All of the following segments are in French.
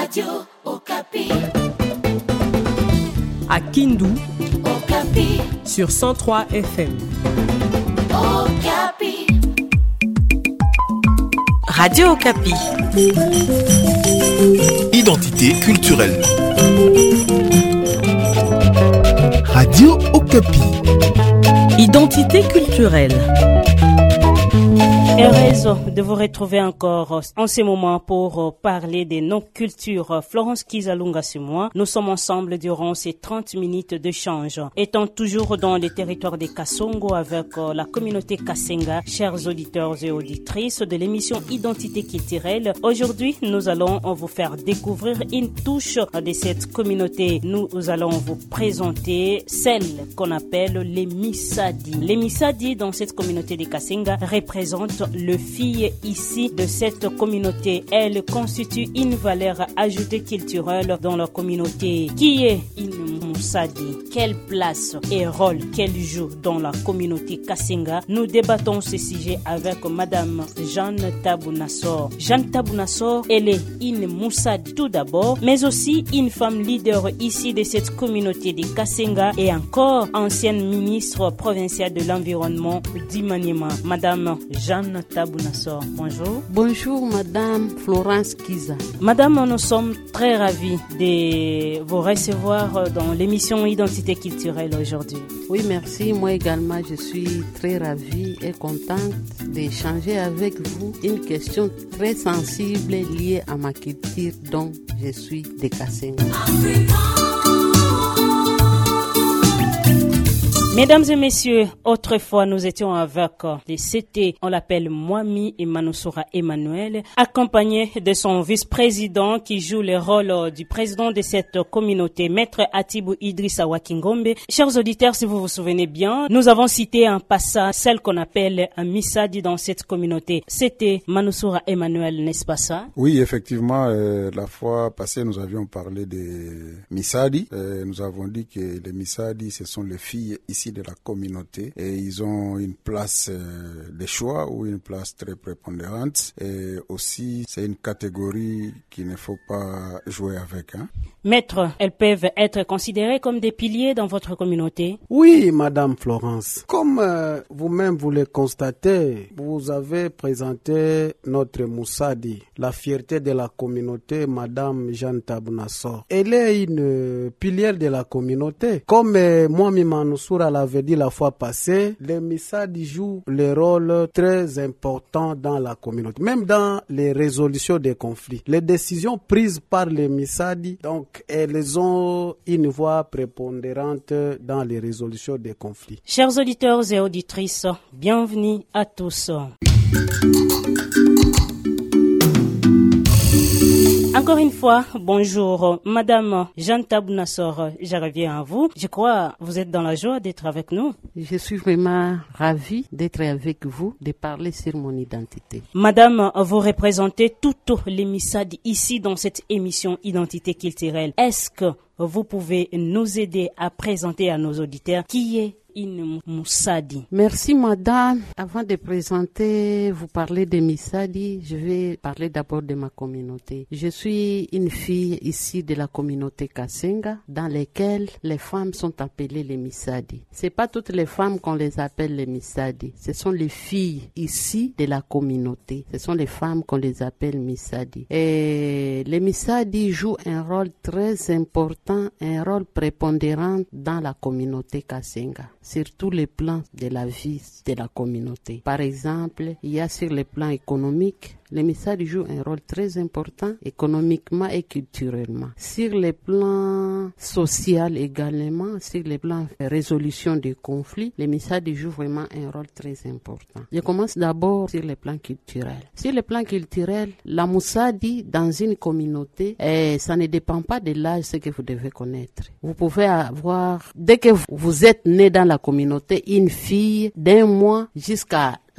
Radio Okapi. À Kindu, Okapi. Sur 103 FM. Okapi. Radio Okapi. Identité culturelle. Radio Okapi. Identité culturelle. Heureuse de vous retrouver encore en ce moment pour parler des non-cultures. Florence Kizalunga, c'est moi. Nous sommes ensemble durant ces 30 minutes d'échange. Étant toujours dans les territoires des Kasongo avec la communauté Kasenga, chers auditeurs et auditrices de l'émission Identité culturelle, aujourd'hui nous allons vous faire découvrir une touche de cette communauté. Nous allons vous présenter celle qu'on appelle les Misadi. Les Misadi dans cette communauté des Kasenga représentent le fille ici de cette communauté. Elle constitue une valeur ajoutée culturelle dans la communauté. Qui est une Musadi? Quelle place et rôle qu'elle joue dans la communauté Kasenga? Nous débattons ce sujet avec Madame Jeanne Tabou-Nassor. Jeanne Tabou-Nassor, elle est une Musadi tout d'abord, mais aussi une femme leader ici de cette communauté de Kasenga et encore ancienne ministre provinciale de l'environnement d'Imaniema. Madame Jeanne Tabou-Nassor, bonjour. Bonjour Madame Florence Kiza. Madame, nous sommes très ravis de vous recevoir dans l'émission Identité culturelle aujourd'hui. Oui, merci. Moi également, je suis très ravie et contente d'échanger avec vous une question très sensible liée à ma culture dont je suis de Kasenga. Mesdames et messieurs, autrefois nous étions avec les CT, on l'appelle Mwami et Manousoura Emmanuel, accompagné de son vice-président qui joue le rôle du président de cette communauté, Maître Atibou Idrissa Wakingombe. Chers auditeurs, si vous vous souvenez bien, nous avons cité en passant celle qu'on appelle un Misadi dans cette communauté. C'était Manousoura Emmanuel, n'est-ce pas ça? Oui, effectivement, la fois passée, nous avions parlé des Misadi. Nous avons dit que les Misadi, ce sont les filles ici de la communauté et ils ont une place de choix ou une place très prépondérante et aussi c'est une catégorie qu'il ne faut pas jouer avec. Maître, elles peuvent être considérées comme des piliers dans votre communauté? Oui, Madame Florence. Comme vous-même vous le constatez, vous avez présenté notre Musadi, la fierté de la communauté, Madame Jeanne Tabou-Nassor. Elle est une pilière de la communauté. Comme Mwami Manousoura l'avait dit la fois passée, les Misadi jouent le rôle très important dans la communauté, même dans les résolutions des conflits. Les décisions prises par les Misadi, donc, elles ont une voix prépondérante dans les résolutions des conflits. Chers auditeurs et auditrices, bienvenue à tous. Encore une fois, bonjour. Madame Jeanne Tabou-Nassor, je reviens à vous. Je crois que vous êtes dans la joie d'être avec nous. Je suis vraiment ravie d'être avec vous, de parler sur mon identité. Madame, vous représentez toutes les Misadi ici dans cette émission Identité culturelle. Est-ce que vous pouvez nous aider à présenter à nos auditeurs qui est une Musadi? Merci madame. Avant de présenter, vous parler de Misadi, je vais parler d'abord de ma communauté. Je suis une fille ici de la communauté Kasenga, dans laquelle les femmes sont appelées les Misadi. C'est pas toutes les femmes qu'on les appelle les Misadi. Ce sont les filles ici de la communauté. Ce sont les femmes qu'on les appelle Misadi. Et les Misadi jouent un rôle très important, un rôle prépondérant dans la communauté Kasenga, sur tous les plans de la vie de la communauté. Par exemple, il y a sur le plan économique, les Misadi jouent un rôle très important économiquement et culturellement. Sur le plan social également, sur le plan de résolution des conflits, les Misadi jouent vraiment un rôle très important. Je commence d'abord sur le plan culturel. Sur le plan culturel, la Musadi dans une communauté, ça ne dépend pas de l'âge, ce que vous devez connaître. Vous pouvez avoir, dès que vous êtes né dans la communauté, une fille d'1 mois jusqu'à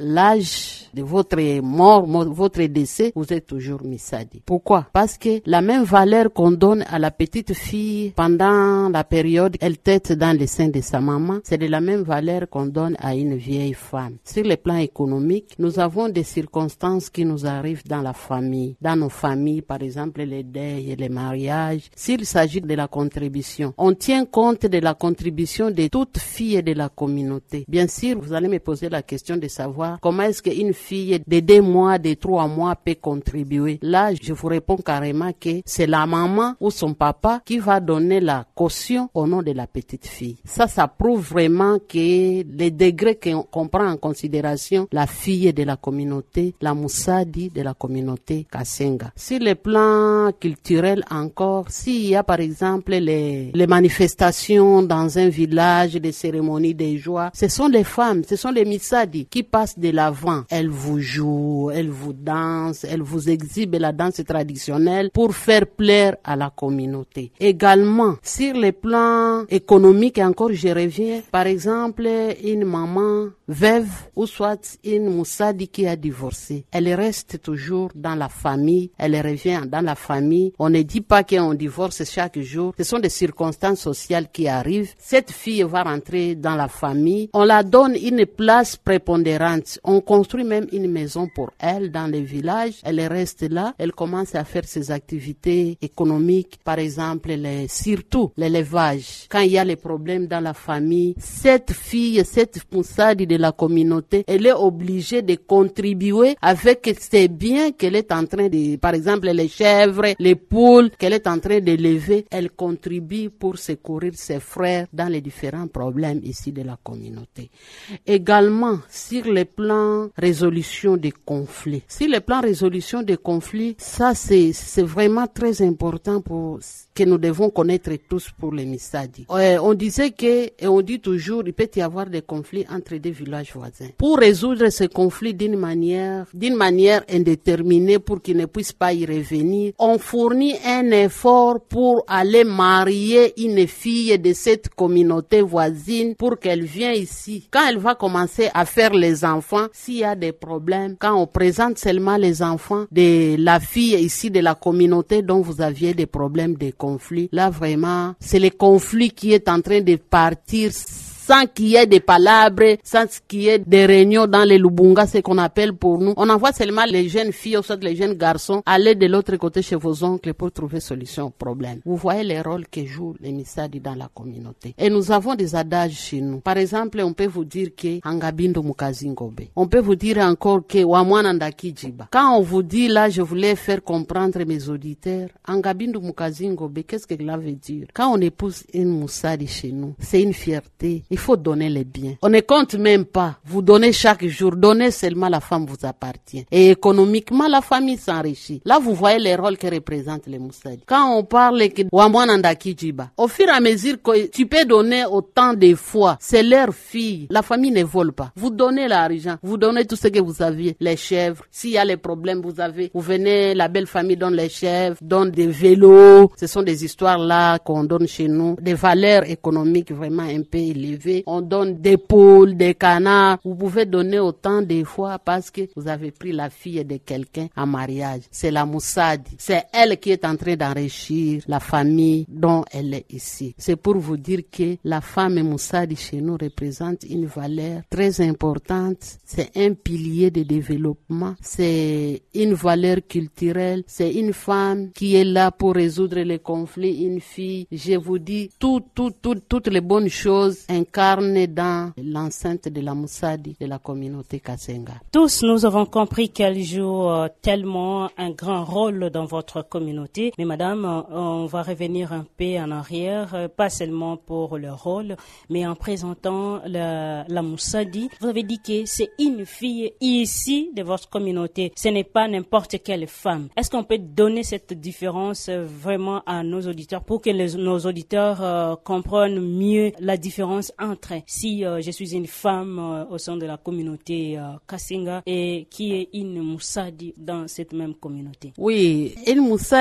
l'âge de votre mort, votre décès, vous êtes toujours Misadi. Pourquoi? Parce que la même valeur qu'on donne à la petite fille pendant la période elle tète dans les seins de sa maman, c'est de la même valeur qu'on donne à une vieille femme. Sur le plan économique, nous avons des circonstances qui nous arrivent dans la famille. Dans nos familles, par exemple, les deuils et les mariages. S'il s'agit de la contribution, on tient compte de la contribution de toute fille de la communauté. Bien sûr, vous allez me poser la question de savoir comment est-ce qu'une fille de 2 mois, de 3 mois peut contribuer. Là, je vous réponds carrément que c'est la maman ou son papa qui va donner la caution au nom de la petite fille. Ça prouve vraiment que les degrés qu'on prend en considération la fille de la communauté, la Musadi de la communauté Kasenga. Sur le plan culturel encore, s'il y a par exemple les manifestations dans un village, des cérémonies de joie, ce sont les femmes, ce sont les Misadi qui passent de l'avant. Elles vous jouent, elles vous dansent, elles vous exhibent la danse traditionnelle pour faire plaire à la communauté. Également, sur le plan économique, encore je reviens, par exemple, une maman veuve ou soit une Musadi qui a divorcé, elle reste toujours dans la famille, elle revient dans la famille. On ne dit pas qu'on divorce chaque jour, ce sont des circonstances sociales qui arrivent. Cette fille va rentrer dans la famille, on la donne une place prépondérante, on construit même une maison pour elle dans le village, elle reste là, elle commence à faire ses activités économiques, par exemple surtout l'élevage. Quand il y a les problèmes dans la famille, cette fille, cette Musadi de la communauté, elle est obligée de contribuer avec ses biens qu'elle est en train de, par exemple les chèvres, les poules qu'elle est en train d'élever, elle contribue pour secourir ses frères dans les différents problèmes ici de la communauté. Également, sur le plan résolution des conflits. Sur le plan résolution des conflits, ça c'est vraiment très important pour que nous devons connaître tous pour les Misadi. On disait que, et on dit toujours, il peut y avoir des conflits entre des villages voisins. Pour résoudre ces conflits d'une manière indéterminée pour qu'ils ne puissent pas y revenir, on fournit un effort pour aller marier une fille de cette communauté voisine pour qu'elle vienne ici. Quand elle va commencer à faire les enfants, s'il y a des problèmes, quand on présente seulement les enfants de la fille ici de la communauté dont vous aviez des problèmes de conflit, là vraiment, c'est le conflit qui est en train de partir sans qu'il y ait des palabres, sans qu'il y ait des réunions dans les Lubunga, ce qu'on appelle pour nous. On envoie seulement les jeunes filles ou soit les jeunes garçons aller de l'autre côté chez vos oncles pour trouver solution au problème. Vous voyez les rôles que jouent les Misadi dans la communauté. Et nous avons des adages chez nous. Par exemple, on peut vous dire que Angabindo Mukazingobe. On peut vous dire encore que Wamwanandaki Jiba. Quand on vous dit là, je voulais faire comprendre mes auditeurs, Angabindo Mukazingobe, qu'est-ce que cela veut dire? Quand on épouse une Musadi chez nous, c'est une fierté. Il faut donner les biens. On ne compte même pas. Vous donnez chaque jour. Donnez seulement, la femme vous appartient. Et économiquement, la famille s'enrichit. Là, vous voyez les rôles que représentent les Musadi. Quand on parle que Wamwanandaki Jiba, au fur et à mesure que tu peux donner autant de fois, c'est leur fille. La famille ne vole pas. Vous donnez l'argent. Vous donnez tout ce que vous aviez. Les chèvres. S'il y a les problèmes, vous venez, la belle famille donne les chèvres, donne des vélos. Ce sont des histoires là qu'on donne chez nous. Des valeurs économiques vraiment un peu élevées. On donne des poules, des canards. Vous pouvez donner autant de fois parce que vous avez pris la fille de quelqu'un en mariage. C'est la Musadi. C'est elle qui est en train d'enrichir la famille dont elle est ici. C'est pour vous dire que la femme Musadi chez nous représente une valeur très importante. C'est un pilier de développement. C'est une valeur culturelle. C'est une femme qui est là pour résoudre les conflits. Une fille, je vous dis, toutes les bonnes choses incarné dans l'enceinte de la Musadi de la communauté Kasenga. Tous nous avons compris qu'elle joue tellement un grand rôle dans votre communauté. Mais madame, on va revenir un peu en arrière, pas seulement pour le rôle, mais en présentant la Musadi. Vous avez dit que c'est une fille ici de votre communauté. Ce n'est pas n'importe quelle femme. Est-ce qu'on peut donner cette différence vraiment à nos auditeurs pour que nos auditeurs comprennent mieux la différence entre si je suis une femme au sein de la communauté Kasenga et qui est une Musadi dans cette même communauté? Oui, une Musadi,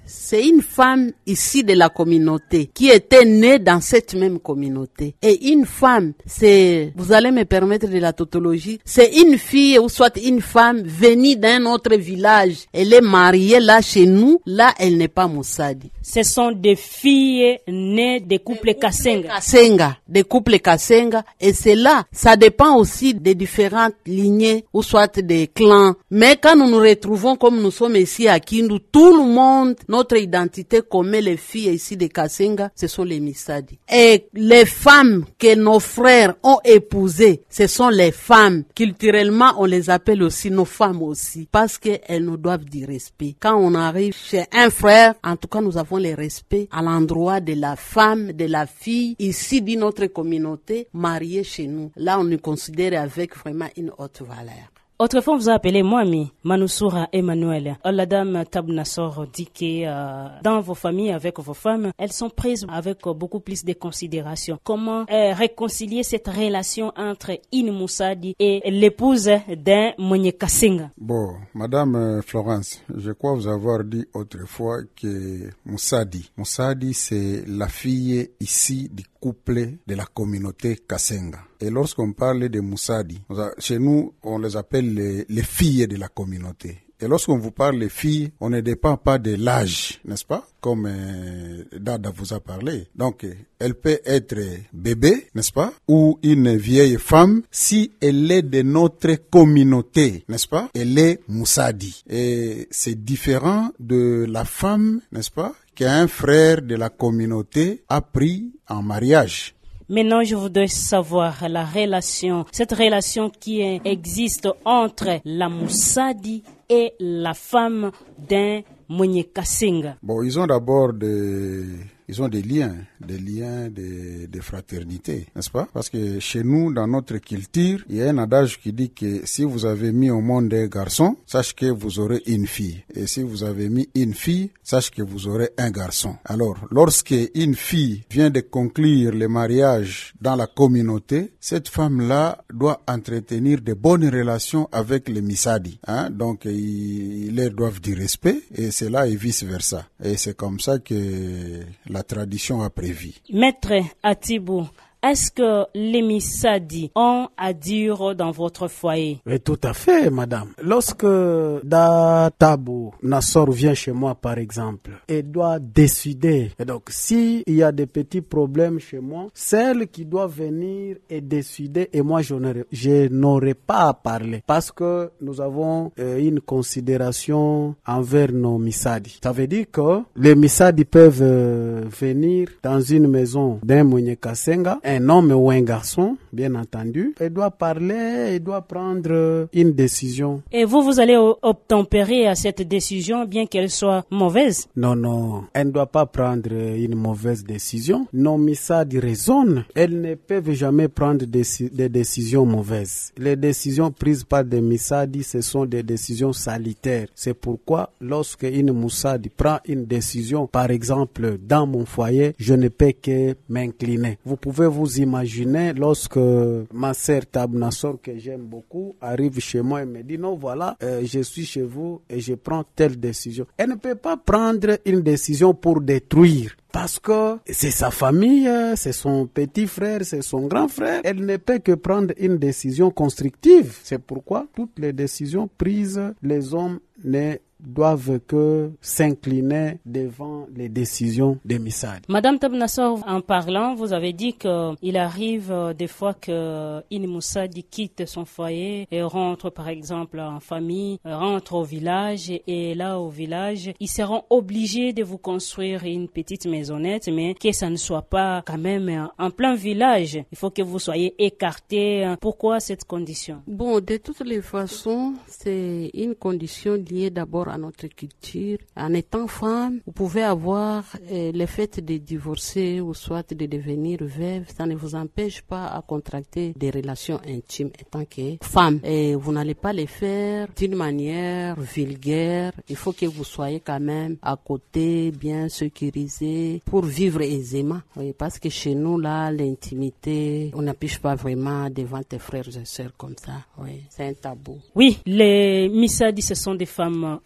c'est une femme ici de la communauté qui était née dans cette même communauté. Et une femme, c'est, vous allez me permettre de la tautologie, c'est une fille ou soit une femme venue d'un autre village. Elle est mariée là chez nous, là elle n'est pas Moussadi. Ce sont des filles nées des couples Kasenga. Des couples Kasenga. Et c'est là, ça dépend aussi des différentes lignées ou soit des clans. Mais quand nous nous retrouvons comme nous sommes ici à Kindu, tout le monde, notre identité comme les filles ici de Kasenga, ce sont les Misadi. Et les femmes que nos frères ont épousées, ce sont les femmes. Culturellement, on les appelle aussi nos femmes aussi, parce qu'elles nous doivent du respect. Quand on arrive chez un frère, en tout cas, nous avons le respect à l'endroit de la femme, de la fille, ici de notre communauté, mariée chez nous. Là, on nous considère avec vraiment une haute valeur. Autrefois, vous appelez Moami, Manousoura Emmanuel. La dame Tabnassor dit que dans vos familles, avec vos femmes, elles sont prises avec beaucoup plus de considération. Comment réconcilier cette relation entre une Moussadi et l'épouse d'un Monyekasenga? Bon, Madame Florence, je crois vous avoir dit autrefois que Moussadi, c'est la fille ici du couple de la communauté Kasenga. Et lorsqu'on parle de Moussadi, chez nous, on les appelle les filles de la communauté. Et lorsqu'on vous parle des filles, on ne dépend pas de l'âge, n'est-ce pas? Comme Dada vous a parlé. Donc, elle peut être bébé, n'est-ce pas? Ou une vieille femme, si elle est de notre communauté, n'est-ce pas? Elle est Moussadi. Et c'est différent de la femme, n'est-ce pas? Qu'un frère de la communauté a pris en mariage. Maintenant, je voudrais savoir la relation, cette relation qui existe entre la Moussadi et la femme d'un Monyekasenga. Bon, ils ont d'abord des liens de fraternité, n'est-ce pas? Parce que chez nous, dans notre culture, il y a un adage qui dit que si vous avez mis au monde un garçon, sache que vous aurez une fille. Et si vous avez mis une fille, sache que vous aurez un garçon. Alors, lorsque une fille vient de conclure le mariage dans la communauté, cette femme-là doit entretenir de bonnes relations avec les Misadi. Donc, ils leur doivent du respect, et c'est là et vice-versa. Et c'est comme ça que la tradition a prévu. Maître Atibou, est-ce que les Misadi ont à dire dans votre foyer? Oui, tout à fait, madame. Lorsque Tabou Nassor vient chez moi, par exemple, et doit décider, et donc s'il y a des petits problèmes chez moi, celle qui doit venir et décider, et moi je n'aurai pas à parler, parce que nous avons une considération envers nos Misadi. Ça veut dire que les Misadi peuvent venir dans une maison d'un Monyekasenga, un homme ou un garçon, bien entendu, il doit parler, il doit prendre une décision. Et vous allez obtempérer à cette décision, bien qu'elle soit mauvaise? Non, elle ne doit pas prendre une mauvaise décision. Nos Misadi raisonnent, elles ne peuvent jamais prendre des décisions mauvaises. Les décisions prises par des Misadi, ce sont des décisions salutaires. C'est pourquoi, lorsque une Moussadi prend une décision, par exemple, dans mon foyer, je ne peux que m'incliner. Vous pouvez vous imaginez lorsque ma sœur Tabnassor, que j'aime beaucoup, arrive chez moi et me dit non, voilà, je suis chez vous et je prends telle décision. Elle ne peut pas prendre une décision pour détruire. Parce que c'est sa famille, c'est son petit frère, c'est son grand frère. Elle ne peut que prendre une décision constructive. C'est pourquoi toutes les décisions prises, les hommes ne doivent que s'incliner devant les décisions des Misadi. Madame Tabnassor, en parlant, vous avez dit qu'il arrive des fois qu'une Moussadi quitte son foyer et rentre par exemple en famille, rentre au village et là au village, ils seront obligés de vous construire une petite maisonnette, mais que ça ne soit pas quand même en plein village. Il faut que vous soyez écartés. Pourquoi cette condition? Bon, de toutes les façons, c'est une condition liée d'abord à notre culture. En étant femme, vous pouvez avoir le fait de divorcer ou soit de devenir veuve. Ça ne vous empêche pas à contracter des relations intimes étant que femme. Et vous n'allez pas les faire d'une manière vulgaire. Il faut que vous soyez quand même à côté, bien sécurisé pour vivre aisément. Oui, parce que chez nous, là, l'intimité, on n'appuie pas vraiment devant tes frères et sœurs comme ça. Oui, c'est un tabou. Oui, les Misadi, ce sont des femmes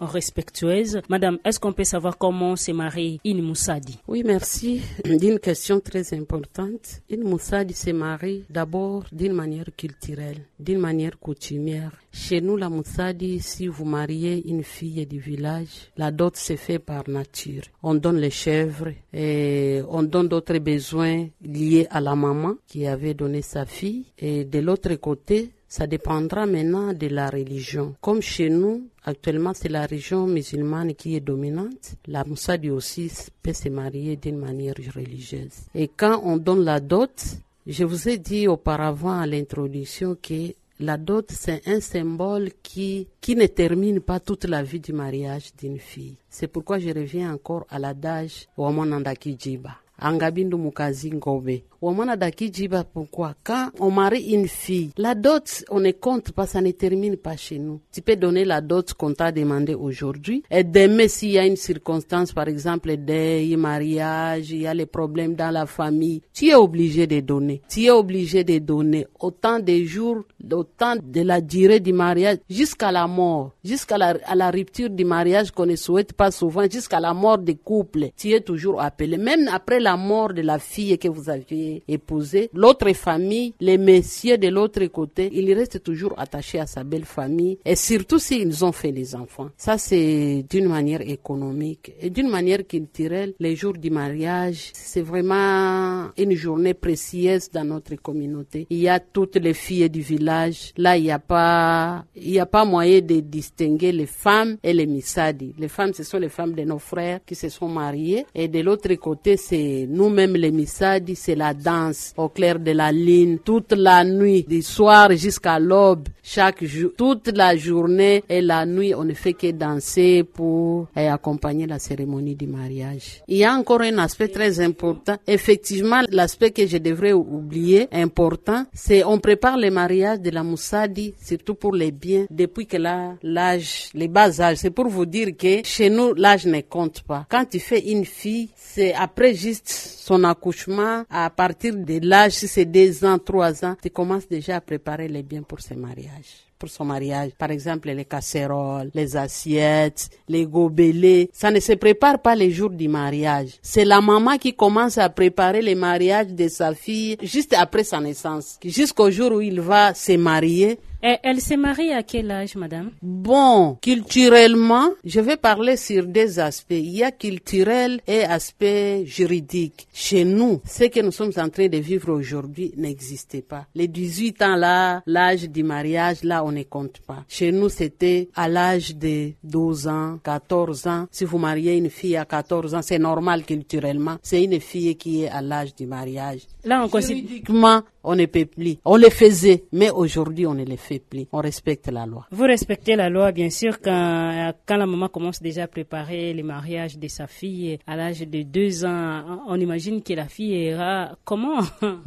respectueuse. Madame, est-ce qu'on peut savoir comment se marie une Moussadi? Oui, merci d'une question très importante. Une Moussadi se marie d'abord d'une manière culturelle, d'une manière coutumière. Chez nous, la Moussadi, si vous mariez une fille du village, la dot se fait par nature. On donne les chèvres et on donne d'autres besoins liés à la maman qui avait donné sa fille. Et de l'autre côté, ça dépendra maintenant de la religion. Comme chez nous, actuellement, c'est la religion musulmane qui est dominante. La Moussadi aussi peut se marier d'une manière religieuse. Et quand on donne la dot, je vous ai dit auparavant à l'introduction que la dot, c'est un symbole qui ne termine pas toute la vie du mariage d'une fille. C'est pourquoi je reviens encore à l'adage « Wamonandaki Djiba ». Angabindu mukazi ngobe. Wamana daki jiba, pourquoi? Quand on marie une fille, la dot, on ne compte pas, ça ne termine pas chez nous. Tu peux donner la dot qu'on t'a demandé aujourd'hui. Et demain, s'il y a une circonstance, par exemple, deuil, mariage, il y a les problèmes dans la famille, tu es obligé de donner. Tu es obligé de donner autant de jours, autant de la durée du mariage, jusqu'à la mort, jusqu'à la rupture du mariage qu'on ne souhaite pas souvent, jusqu'à la mort des couples. Tu es toujours appelé. Même après la mort de la fille que vous aviez épousée, l'autre famille, les messieurs de l'autre côté, ils restent toujours attachés à sa belle famille, et surtout s'ils ont fait des enfants. Ça, c'est d'une manière économique. Et d'une manière culturelle, les jours du mariage, c'est vraiment une journée précieuse dans notre communauté. Il y a toutes les filles du village. Là, il y a pas moyen de distinguer les femmes et les Missadi. Les femmes, ce sont les femmes de nos frères qui se sont mariées, et de l'autre côté, c'est nous-mêmes les Missadi, c'est la danse au clair de la lune, toute la nuit, du soir jusqu'à l'aube, chaque jour, toute la journée et la nuit, on ne fait que danser pour accompagner la cérémonie du mariage. Il y a encore un aspect très important. Effectivement, l'aspect que je devrais oublier, important, c'est on prépare le mariage de la Moussadi, surtout pour les biens, depuis que l'âge, les bas âges. C'est pour vous dire que chez nous, l'âge ne compte pas. Quand tu fais une fille, c'est après juste son accouchement, à partir de l'âge, si c'est 2 ans, 3 ans, tu commences déjà à préparer les biens pour ce mariage. Pour son mariage, par exemple les casseroles, les assiettes, les gobelets, ça ne se prépare pas les jours du mariage. C'est la maman qui commence à préparer le mariage de sa fille juste après sa naissance, jusqu'au jour où il va se marier. Et elle s'est mariée à quel âge, madame? Bon, culturellement, je vais parler sur 2 aspects. Il y a culturel et aspect juridique. Chez nous, ce que nous sommes en train de vivre aujourd'hui n'existait pas. Les 18 ans là, l'âge du mariage, là, on ne compte pas. Chez nous, c'était à l'âge de 12 ans, 14 ans. Si vous mariez une fille à 14 ans, c'est normal culturellement. C'est une fille qui est à l'âge du mariage. Là, on juridiquement, on ne peut plus. On le faisait, mais aujourd'hui, on ne le fait plus. On respecte la loi. Vous respectez la loi, bien sûr, quand la maman commence déjà à préparer le mariage de sa fille à l'âge de 2 ans. On imagine que la fille ira comment?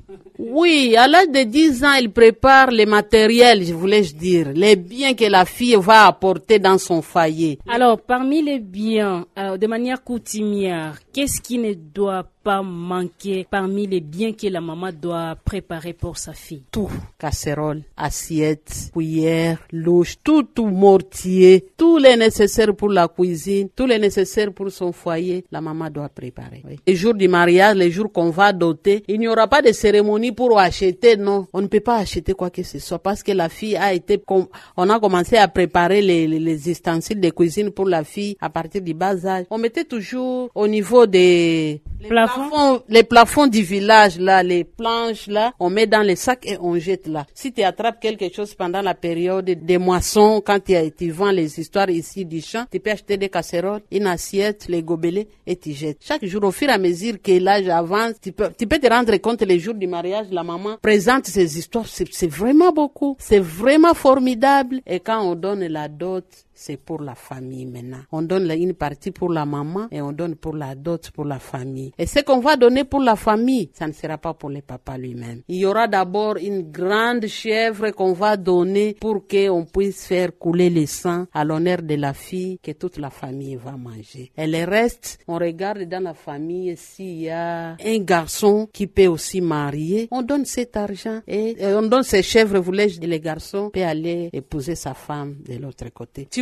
Oui, à l'âge de 10 ans, elle prépare les matériels, je voulais dire, les biens que la fille va apporter dans son foyer. Alors, parmi les biens, de manière coutumière, qu'est-ce qui ne doit pas manquer parmi les biens que la maman doit préparer pour sa fille? Tout. Casserole, assiette, cuillère, louche, tout mortier, tout les nécessaires pour la cuisine, tout les nécessaires pour son foyer, la maman doit préparer. Oui. Les jours du mariage, les jours qu'on va doter, il n'y aura pas de cérémonie pour acheter, non. On ne peut pas acheter quoi que ce soit parce que la fille a été, on a commencé à préparer les ustensiles de cuisine pour la fille à partir du bas âge. On mettait toujours au niveau des les plafonds du village là, les planches là, on met dans les sacs et on jette là. Si tu attrapes quelque chose pendant la période des moissons, quand tu vends les histoires ici du champ, tu peux acheter des casseroles, une assiette, les gobelets et tu jettes. Chaque jour, au fur et à mesure que l'âge avance, tu peux te rendre compte les jours du mariage, la maman présente ces histoires, c'est vraiment beaucoup, c'est vraiment formidable. Et quand on donne la dot, c'est pour la famille maintenant. On donne une partie pour la maman et on donne pour la dot pour la famille. Et ce qu'on va donner pour la famille, ça ne sera pas pour le papa lui-même. Il y aura d'abord une grande chèvre qu'on va donner pour qu'on puisse faire couler le sang à l'honneur de la fille que toute la famille va manger. Et le reste, on regarde dans la famille s'il y a un garçon qui peut aussi marier. On donne cet argent et on donne ces chèvres, voulais-je dire, les garçons peut aller épouser sa femme de l'autre côté. Tu vois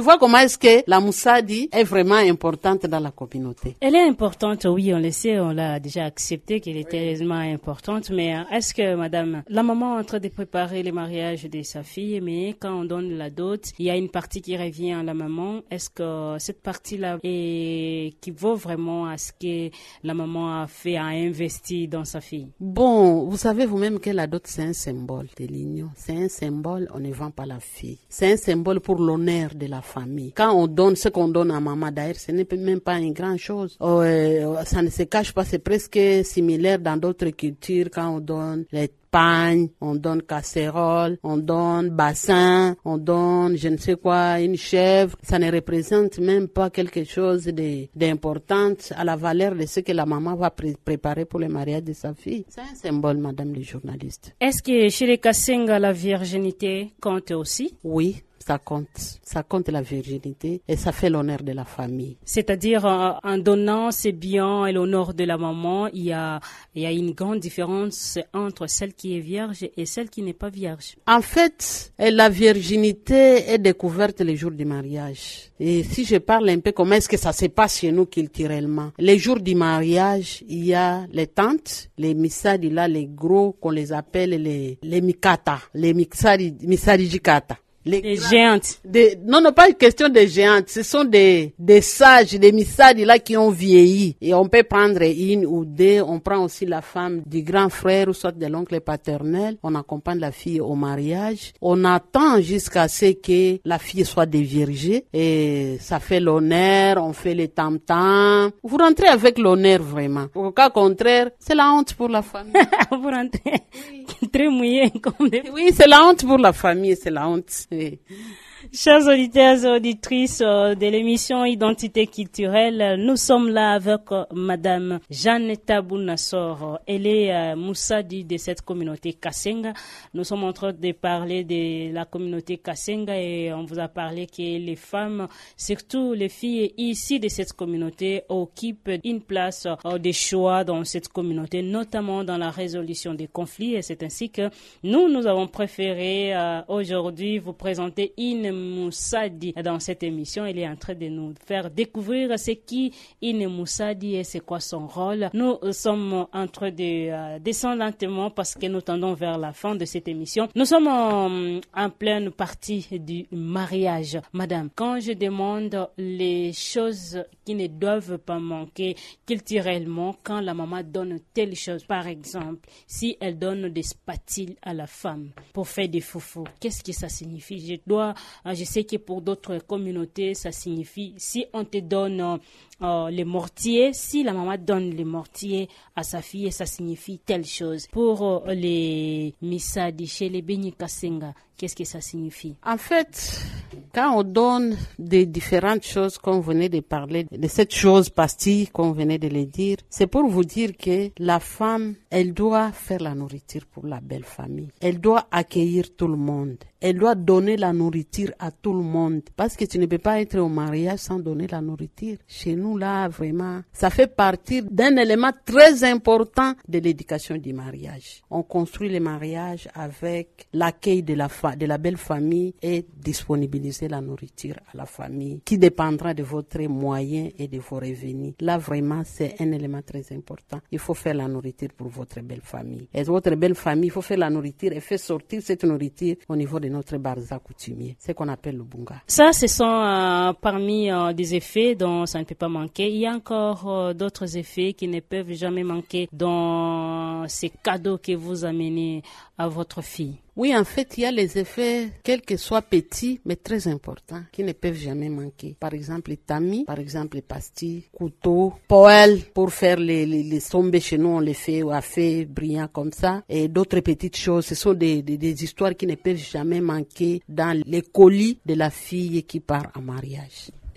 vois comment est-ce que la moussadi est vraiment importante dans la communauté. Elle est importante, oui, on le sait, on l'a déjà accepté qu'elle est tellement importante, mais est-ce que, madame, la maman est en train de préparer le mariage de sa fille, mais quand on donne la dot, il y a une partie qui revient à la maman, est-ce que cette partie-là qui vaut vraiment à ce que la maman a fait, a investi dans sa fille? Bon, vous savez vous-même que la dot, c'est un symbole de l'union. C'est un symbole, on ne vend pas la fille. C'est un symbole pour l'honneur de la famille. Quand on donne ce qu'on donne à maman, d'ailleurs, ce n'est même pas une grande chose. Ça ne se cache pas, c'est presque similaire dans d'autres cultures quand on donne les pagne, on donne casserole, on donne bassin, on donne je ne sais quoi, une chèvre. Ça ne représente même pas quelque chose d'important à la valeur de ce que la maman va préparer pour le mariage de sa fille. C'est un symbole, madame le journaliste. Est-ce que chez les Kasenga, la virginité compte aussi? Oui. Ça compte la virginité et ça fait l'honneur de la famille. C'est-à-dire, en donnant ses biens et l'honneur de la maman, il y a une grande différence entre celle qui est vierge et celle qui n'est pas vierge. En fait, la virginité est découverte le jour du mariage. Et si je parle un peu comment est-ce que ça se passe chez nous culturellement, les jours du mariage, il y a les tantes, les misadi là, les gros qu'on les appelle les mikata, les misarijikata. Les géantes. Non, pas une question de géantes. Ce sont des sages, des misadi là qui ont vieilli. Et on peut prendre une ou deux. On prend aussi la femme du grand frère ou soit de l'oncle paternel. On accompagne la fille au mariage. On attend jusqu'à ce que la fille soit déviergée. Et ça fait l'honneur. On fait les tam-tams. Vous rentrez avec l'honneur vraiment. Au cas contraire, c'est la honte pour la famille. Vous rentrez très mouillé comme des... Oui, c'est la honte pour la famille. C'est la honte. Oui. Chers auditeurs et auditrices de l'émission Identité culturelle, nous sommes là avec Madame Jeanne Tabou-Nassor. Elle est Moussadi de cette communauté Kasenga. Nous sommes en train de parler de la communauté Kasenga et on vous a parlé que les femmes, surtout les filles ici de cette communauté, occupent une place de choix dans cette communauté, notamment dans la résolution des conflits. Et c'est ainsi que nous avons préféré aujourd'hui vous présenter une Moussadi dans cette émission. Elle est en train de nous faire découvrir ce qui Ine Moussadi et c'est quoi son rôle. Nous sommes en train de descendre lentement parce que nous tendons vers la fin de cette émission. Nous sommes en pleine partie du mariage. Madame, quand je demande les choses qui ne doivent pas manquer culturellement, quand la maman donne telle chose, par exemple, si elle donne des spatules à la femme pour faire des foufous, qu'est-ce que ça signifie? Je sais que pour d'autres communautés, ça signifie, si on te donne les mortiers, si la maman donne les mortiers à sa fille, ça signifie telle chose. Pour les Misadi, chez les Beni Kasenga, qu'est-ce que ça signifie? En fait, quand on donne des différentes choses, qu'on venait de parler, de cette chose pastille qu'on venait de le dire, c'est pour vous dire que la femme, elle doit faire la nourriture pour la belle famille. Elle doit accueillir tout le monde. Elle doit donner la nourriture à tout le monde. Parce que tu ne peux pas être au mariage sans donner la nourriture. Chez nous, là, vraiment, ça fait partie d'un élément très important de l'éducation du mariage. On construit le mariage avec l'accueil de la belle famille et disponibiliser la nourriture à la famille qui dépendra de votre moyen et de vos revenus. Là, vraiment, c'est un élément très important. Il faut faire la nourriture pour votre belle famille. Et votre belle famille, il faut faire la nourriture et faire sortir cette nourriture au niveau de notre barza coutumier, c'est qu'on appelle le bunga. Ça, ce sont parmi des effets dont ça ne peut pas manquer. Il y a encore d'autres effets qui ne peuvent jamais manquer dans ces cadeaux que vous amenez à votre fille. Oui, en fait, il y a les effets, quels que soient petits, mais très importants, qui ne peuvent jamais manquer. Par exemple, les tamis, par exemple, les pastilles, couteaux, poêles, pour faire les sombes chez nous, on les fait à feu brillant comme ça. Et d'autres petites choses, ce sont des histoires qui ne peuvent jamais manquer dans les colis de la fille qui part en mariage.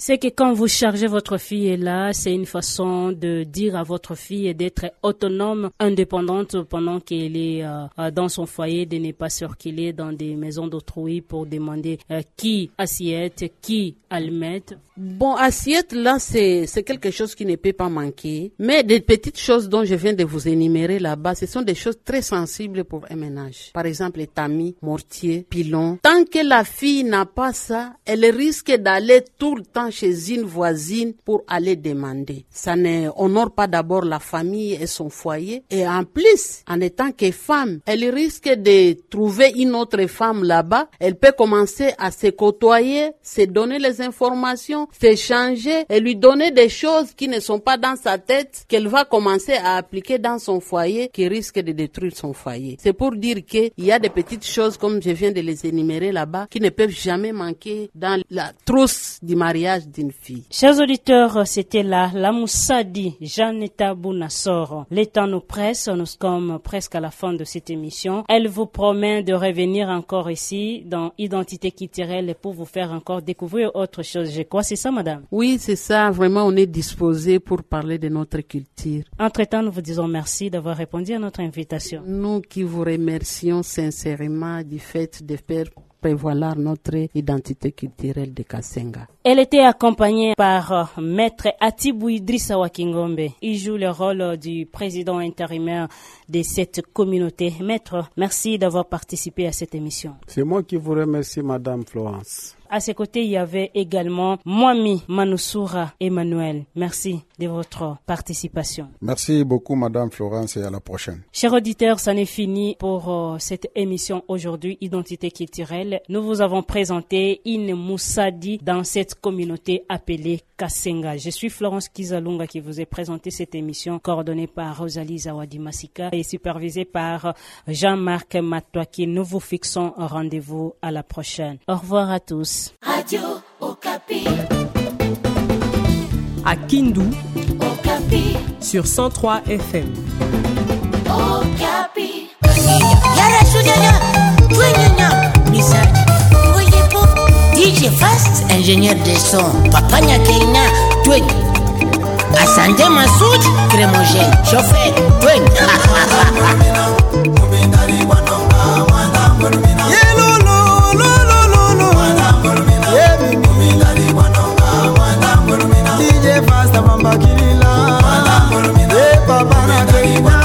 C'est que quand vous chargez votre fille là, c'est une façon de dire à votre fille d'être autonome, indépendante pendant qu'elle est dans son foyer, de ne pas circuler dans des maisons d'autrui pour demander qui assiette, qui allumette. Bon, assiette, là, c'est quelque chose qui ne peut pas manquer. Mais des petites choses dont je viens de vous énumérer là-bas, ce sont des choses très sensibles pour un ménage. Par exemple, les tamis, mortier, pilon. Tant que la fille n'a pas ça, elle risque d'aller tout le temps chez une voisine pour aller demander. Ça ne honore pas d'abord la famille et son foyer. Et en plus, en étant que femme, elle risque de trouver une autre femme là-bas. Elle peut commencer à se côtoyer, se donner les informations, s'échanger et lui donner des choses qui ne sont pas dans sa tête, qu'elle va commencer à appliquer dans son foyer, qui risquent de détruire son foyer. C'est pour dire qu'il y a des petites choses, comme je viens de les énumérer là-bas, qui ne peuvent jamais manquer dans la trousse du mariage d'une fille. Chers auditeurs, c'était là la Moussadi Janeta Bounassor. Le temps nous presse, nous sommes presque à la fin de cette émission. Elle vous promet de revenir encore ici dans Identité culturelle pour vous faire encore découvrir autre chose. Je crois, c'est ça, madame? Oui, c'est ça. Vraiment, on est disposé pour parler de notre culture. Entre-temps, nous vous disons merci d'avoir répondu à notre invitation. Nous qui vous remercions sincèrement du fait de faire prévaloir notre identité culturelle de Kasenga. Elle était accompagnée par Maître Atibou Idrissa Wakingombe. Il joue le rôle du président intérimaire de cette communauté. Maître, merci d'avoir participé à cette émission. C'est moi qui vous remercie, Madame Florence. À ses côtés, il y avait également Mwami Manousoura Emmanuel. Merci de votre participation. Merci beaucoup, Madame Florence, et à la prochaine. Chers auditeurs, ça n'est fini pour cette émission aujourd'hui, Identité culturelle. Nous vous avons présenté une Moussadi dans cette communauté appelée Kasenga. Je suis Florence Kizalunga qui vous ai présenté cette émission, coordonnée par Rosalie Zawadi Massika et supervisée par Jean-Marc Matouaki. Nous vous fixons un rendez-vous à la prochaine. Au revoir à tous. Radio Okapi. À Kindu, Okapi. sur 103 FM. Okapi. Yara Soudana, Twinina, Missage. Voyez pour DJ Fast, ingénieur de son. Papa Nyakaina, Twin. Asante Massoud, Crémogène. Chauffeur, Twin. DJ Fast Bamba Kilila Papa na Keina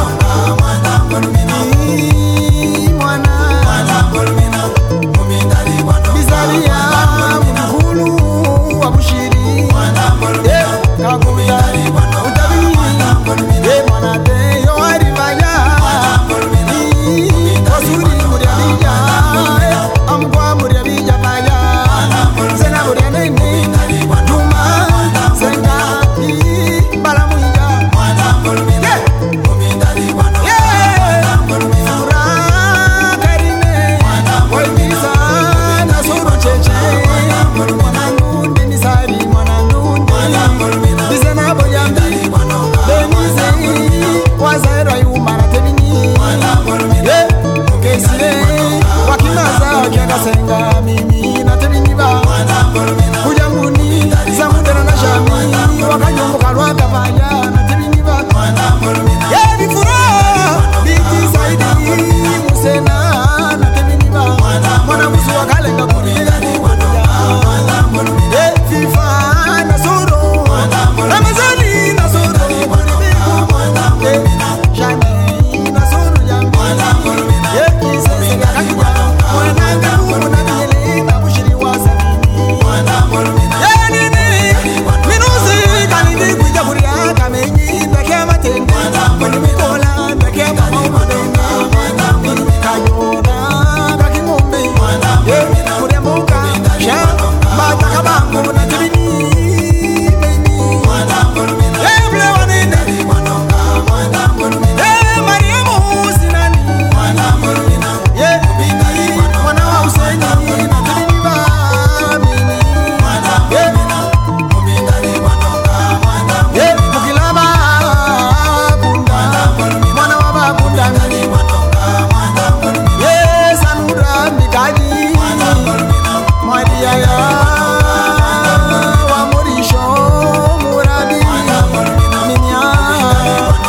Mwana Bizalia Mkulu Wabushiri Kaguya Utabi Mwana Te Yo Ariva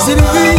Sylvie